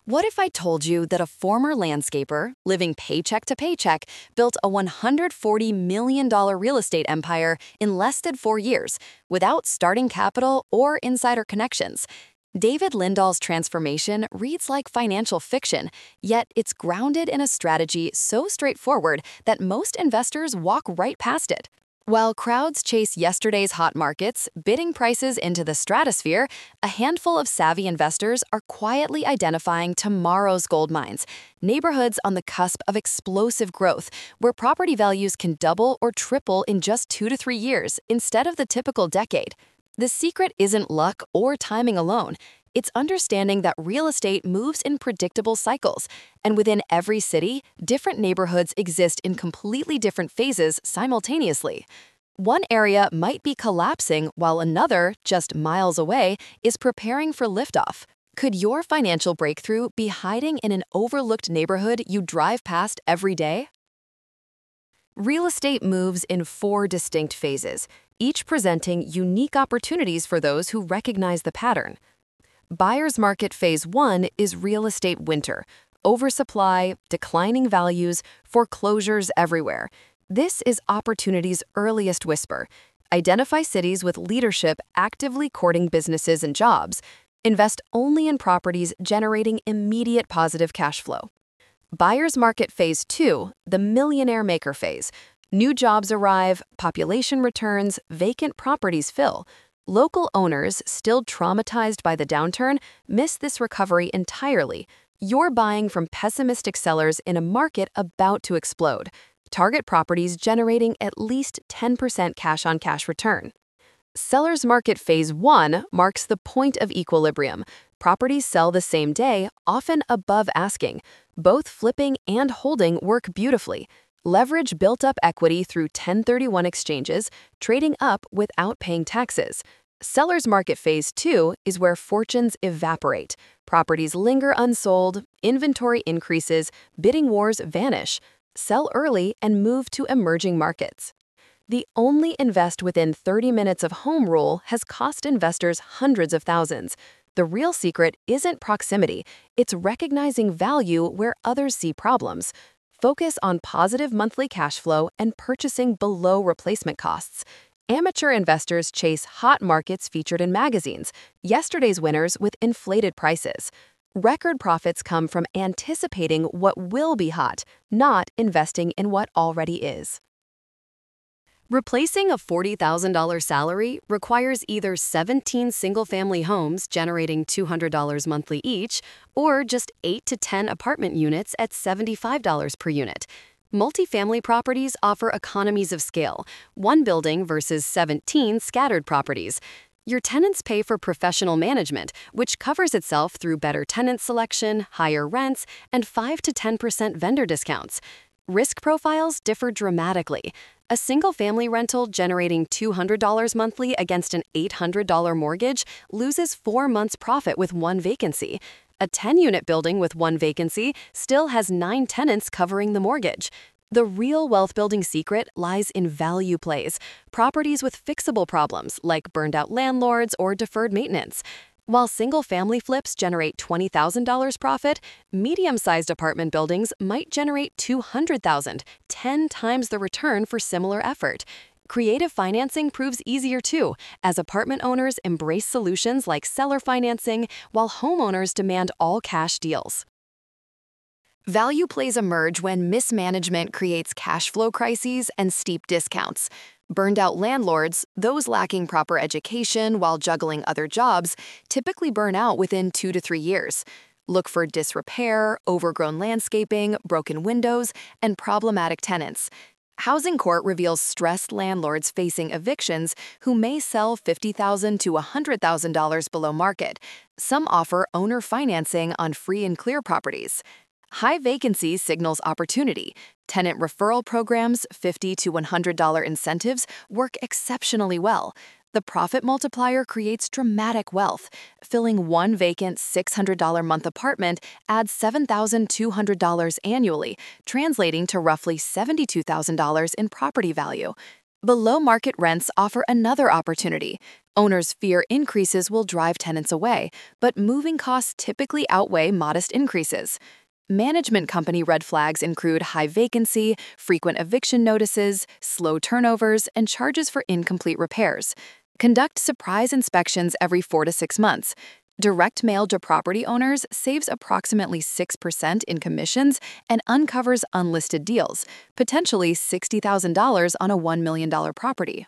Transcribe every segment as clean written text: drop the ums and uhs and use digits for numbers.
What if I told you that a former landscaper, living paycheck to paycheck, built a $140 million real estate empire in less than 4 years, without starting capital or insider connections? David Lindahl's transformation reads like financial fiction, yet it's grounded in a strategy so straightforward that most investors walk right past it. While crowds chase yesterday's hot markets, bidding prices into the stratosphere, a handful of savvy investors are quietly identifying tomorrow's gold mines, neighborhoods on the cusp of explosive growth, where property values can double or triple in just 2 to 3 years instead of the typical decade. The secret isn't luck or timing alone. It's understanding that real estate moves in predictable cycles, and within every city, different neighborhoods exist in completely different phases simultaneously. One area might be collapsing while another, just miles away, is preparing for liftoff. Could your financial breakthrough be hiding in an overlooked neighborhood you drive past every day? Real estate moves in 4 distinct phases, each presenting unique opportunities for those who recognize the pattern. Buyer's market phase 1 is real estate winter. Oversupply, declining values, foreclosures everywhere. This is opportunity's earliest whisper. Identify cities with leadership actively courting businesses and jobs. Invest only in properties generating immediate positive cash flow. Buyer's market phase 2, the millionaire maker phase. New jobs arrive, population returns, vacant properties fill. Local owners, still traumatized by the downturn, miss this recovery entirely. You're buying from pessimistic sellers in a market about to explode. Target properties generating at least 10% cash-on-cash return. Seller's market phase 1 marks the point of equilibrium. Properties sell the same day, often above asking. Both flipping and holding work beautifully. Leverage built-up equity through 1031 exchanges, trading up without paying taxes. Seller's market phase 2 is where fortunes evaporate. Properties linger unsold, inventory increases, bidding wars vanish. Sell early and move to emerging markets. The only invest within 30 minutes of home rule has cost investors hundreds of thousands. The real secret isn't proximity, it's recognizing value where others see problems. Focus on positive monthly cash flow and purchasing below replacement costs. Amateur investors chase hot markets featured in magazines, yesterday's winners with inflated prices. Record profits come from anticipating what will be hot, not investing in what already is. Replacing a $40,000 salary requires either 17 single-family homes generating $200 monthly each, or just 8 to 10 apartment units at $75 per unit. Multifamily properties offer economies of scale, one building versus 17 scattered properties. Your tenants pay for professional management, which covers itself through better tenant selection, higher rents, and 5 to 10% vendor discounts. Risk profiles differ dramatically. A single-family rental generating $200 monthly against an $800 mortgage loses 4 months' profit with one vacancy. A 10-unit building with one vacancy still has 9 tenants covering the mortgage. The real wealth-building secret lies in value plays, properties with fixable problems like burned-out landlords or deferred maintenance. While single-family flips generate $20,000 profit, medium-sized apartment buildings might generate $200,000, 10 times the return for similar effort. Creative financing proves easier too, as apartment owners embrace solutions like seller financing, while homeowners demand all-cash deals. Value plays emerge when mismanagement creates cash flow crises and steep discounts. Burned-out landlords, those lacking proper education while juggling other jobs, typically burn out within 2 to 3 years. Look for disrepair, overgrown landscaping, broken windows, and problematic tenants. Housing Court reveals stressed landlords facing evictions who may sell $50,000 to $100,000 below market. Some offer owner financing on free and clear properties. High vacancy signals opportunity. Tenant referral programs, $50 to $100 incentives work exceptionally well. The profit multiplier creates dramatic wealth. Filling one vacant $600 month apartment adds $7,200 annually, translating to roughly $72,000 in property value. Below-market rents offer another opportunity. Owners fear increases will drive tenants away, but moving costs typically outweigh modest increases. Management company red flags include high vacancy, frequent eviction notices, slow turnovers, and charges for incomplete repairs. Conduct surprise inspections every 4 to 6 months. Direct mail to property owners saves approximately 6% in commissions and uncovers unlisted deals, potentially $60,000 on a $1 million property.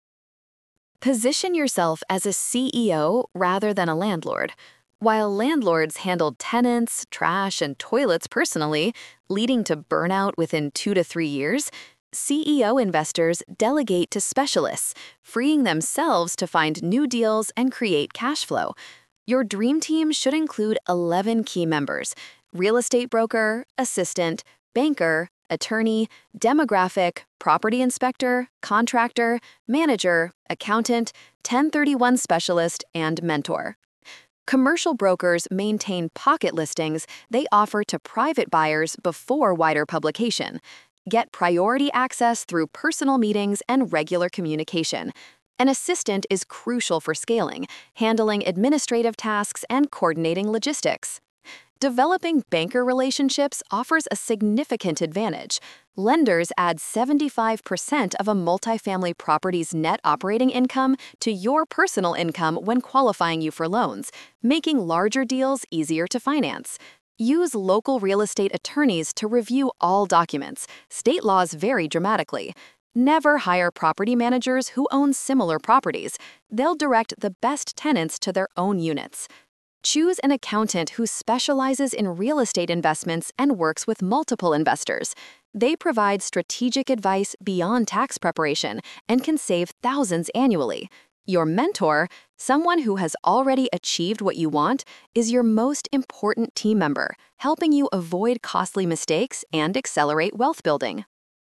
Position yourself as a CEO rather than a landlord. While landlords handle tenants, trash, and toilets personally, leading to burnout within 2 to 3 years, CEO investors delegate to specialists, freeing themselves to find new deals and create cash flow. Your dream team should include 11 key members: real estate broker, assistant, banker, attorney, demographic, property inspector, contractor, manager, accountant, 1031 specialist, and mentor. Commercial brokers maintain pocket listings they offer to private buyers before wider publication. Get priority access through personal meetings and regular communication. An assistant is crucial for scaling, handling administrative tasks, and coordinating logistics. Developing banker relationships offers a significant advantage. Lenders add 75% of a multifamily property's net operating income to your personal income when qualifying you for loans, making larger deals easier to finance. Use local real estate attorneys to review all documents. State laws vary dramatically. Never hire property managers who own similar properties. They'll direct the best tenants to their own units. Choose an accountant who specializes in real estate investments and works with multiple investors. They provide strategic advice beyond tax preparation and can save thousands annually. Your mentor, someone who has already achieved what you want, is your most important team member, helping you avoid costly mistakes and accelerate wealth building.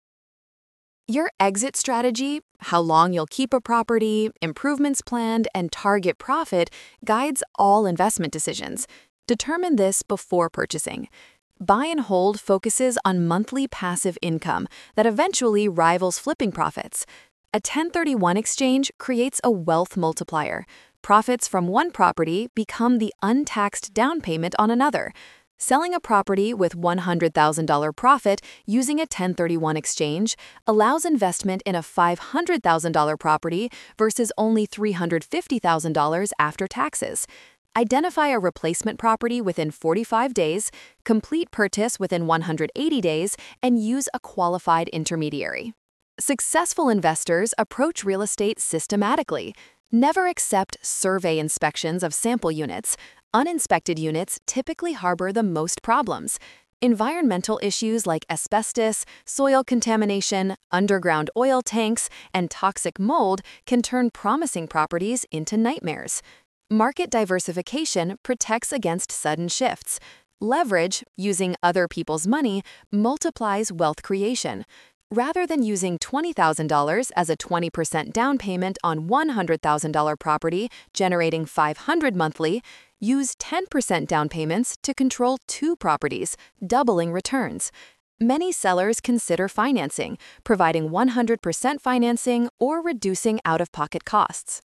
Your exit strategy, how long you'll keep a property, improvements planned, and target profit guides all investment decisions. Determine this before purchasing. Buy and hold focuses on monthly passive income that eventually rivals flipping profits. A 1031 exchange creates a wealth multiplier. Profits from one property become the untaxed down payment on another. Selling a property with $100,000 profit using a 1031 exchange allows investment in a $500,000 property versus only $350,000 after taxes. Identify a replacement property within 45 days, complete purchase within 180 days, and use a qualified intermediary. Successful investors approach real estate systematically. Never accept survey inspections of sample units. Uninspected units typically harbor the most problems. Environmental issues like asbestos, soil contamination, underground oil tanks, and toxic mold can turn promising properties into nightmares. Market diversification protects against sudden shifts. Leverage, using other people's money, multiplies wealth creation. Rather than using $20,000 as a 20% down payment on $100,000 property, generating $500 monthly, use 10% down payments to control 2 properties, doubling returns. Many sellers consider financing, providing 100% financing or reducing out-of-pocket costs.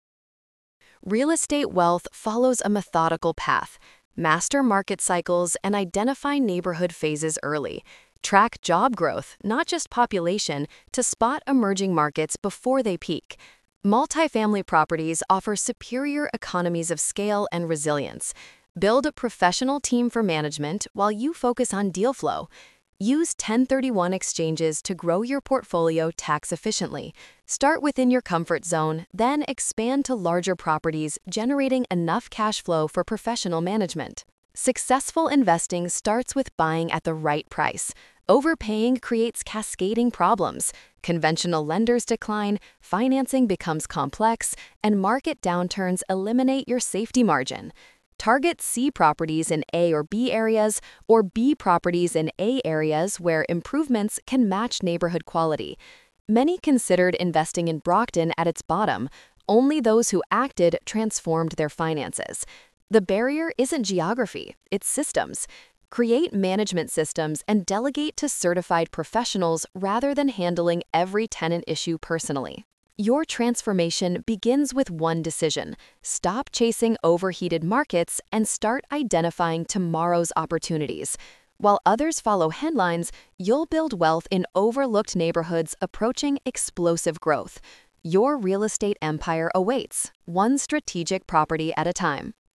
Real estate wealth follows a methodical path. Master market cycles and identify neighborhood phases early. Track job growth, not just population, to spot emerging markets before they peak. Multifamily properties offer superior economies of scale and resilience. Build a professional team for management while you focus on deal flow. Use 1031 exchanges to grow your portfolio tax efficiently. Start within your comfort zone, then expand to larger properties, generating enough cash flow for professional management. Successful investing starts with buying at the right price. Overpaying creates cascading problems. Conventional lenders decline, financing becomes complex, and market downturns eliminate your safety margin. Target C properties in A or B areas, or B properties in A areas where improvements can match neighborhood quality. Many considered investing in Brockton at its bottom. Only those who acted transformed their finances. The barrier isn't geography, it's systems. Create management systems and delegate to certified professionals rather than handling every tenant issue personally. Your transformation begins with one decision: stop chasing overheated markets and start identifying tomorrow's opportunities. While others follow headlines, you'll build wealth in overlooked neighborhoods approaching explosive growth. Your real estate empire awaits, one strategic property at a time.